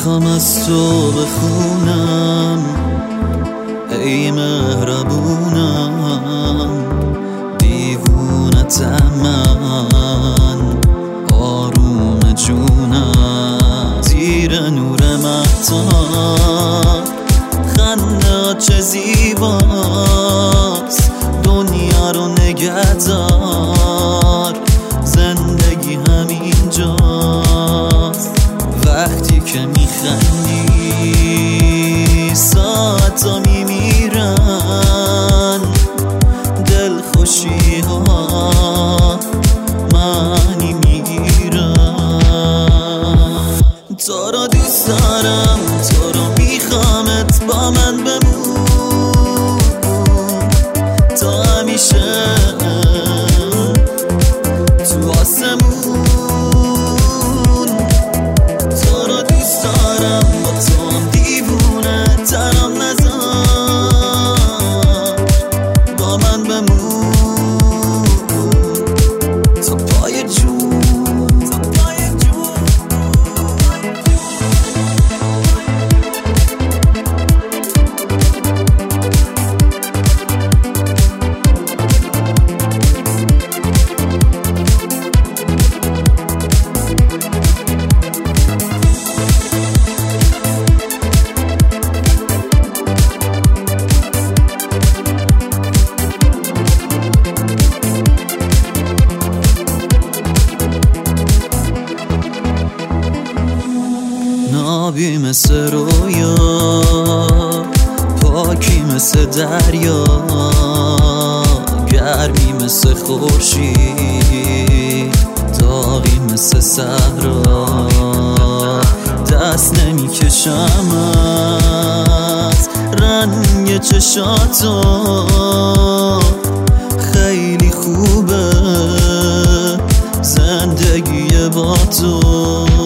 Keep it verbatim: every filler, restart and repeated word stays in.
میخوام از تو بخونم ای مهربونم، دیوونتم من، آروم جونم، زیر نور مهتاب خنده‌ات چه زیباست، دنیا رو نگه دار، زندگی همینجاست. وقتی که میخندی ساعتا میمیرن، دلخوشی ها معنی میگیرن. تو رو دوست دارم، تو رو میخوامت با من بمون تا همیشه تو آسمون. تو رو دوست دارم، با تو هم دیوونه تنم نذار، با من بمون تا پای جون، تا پای جون. نابی مثل رویا، پاکی مثل دریا، گرمی مثل خورشید، داغی مثل صحرا. دست نمی کشم از رنگ چشاتو، خیلی خوبه زندگی با تو.